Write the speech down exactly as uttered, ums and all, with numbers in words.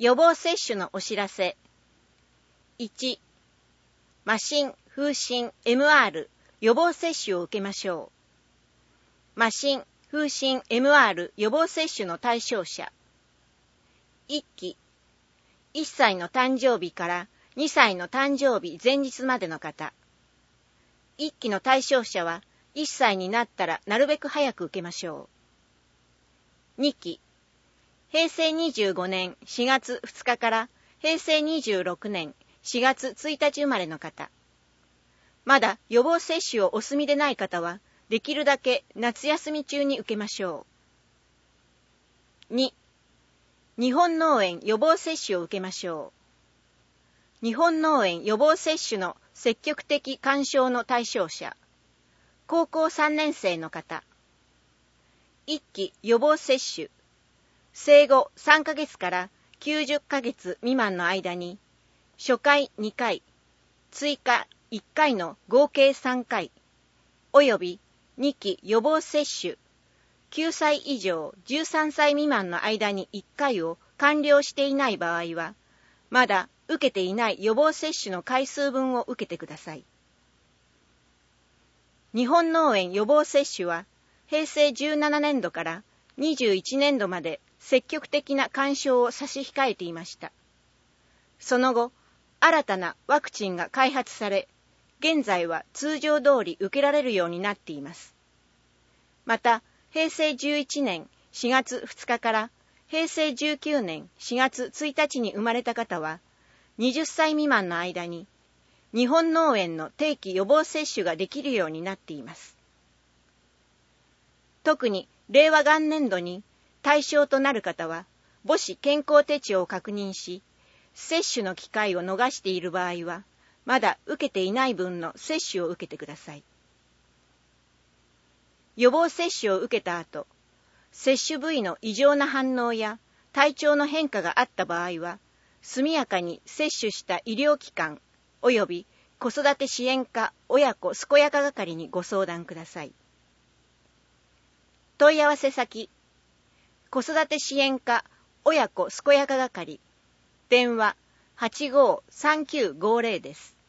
予防接種のお知らせ。いち、麻疹、風疹、エムアール、予防接種を受けましょう。麻疹、風疹、エムアール 予防接種の対象者。いっき、いっさいの誕生日からにさいの誕生日前日までの方。いっきの対象者はいっさいになったらなるべく早く受けましょう。にき、へいせいにじゅうごねんしがつふつかからへいせいにじゅうろくねんしがつついたち生まれの方。まだ予防接種をお済みでない方は、できるだけ夏休み中に受けましょう。に、日本脳炎予防接種を受けましょう。日本脳炎予防接種の積極的勧奨の対象者。高校さんねんせいの方。いっき予防接種。生後さんかげつからきゅうじゅっかげつ未満の間に、初回にかい、追加いっかいの合計さんかい、およびにき予防接種、きゅうさい以上じゅうさんさい未満の間にいっかいを完了していない場合は、まだ受けていない予防接種の回数分を受けてください。日本脳炎予防接種は、へいせいじゅうななねんどからにじゅういちねんどまで積極的な勧奨を差し控えていました。その後、新たなワクチンが開発され、現在は通常通り受けられるようになっています。また、へいせいじゅういちねんしがつふつかからへいせいじゅうきゅうねんしがつついたちに生まれた方は、はたち未満の間に日本脳炎の定期予防接種ができるようになっています。特に令和元年度に対象となる方は、母子健康手帳を確認し、接種の機会を逃している場合は、まだ受けていない分の接種を受けてください。予防接種を受けた後、接種部位の異常な反応や体調の変化があった場合は、速やかに接種した医療機関及び子育て支援課親子健やか係にご相談ください。問い合わせ先、子育て支援課親子健やか係、電話 はちごーさんきゅうごーぜろ です。